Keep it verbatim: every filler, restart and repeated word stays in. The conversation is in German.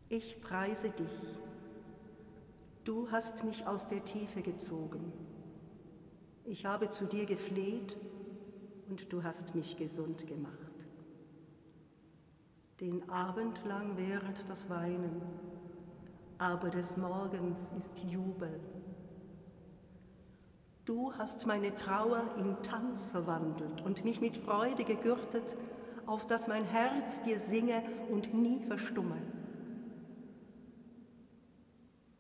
Ich preise dich. Du hast mich aus der Tiefe gezogen. Ich habe zu dir gefleht und du hast mich gesund gemacht. Den Abend lang währet das Weinen, aber des Morgens ist Jubel. Du hast meine Trauer in Tanz verwandelt und mich mit Freude gegürtet, auf dass mein Herz dir singe und nie verstumme.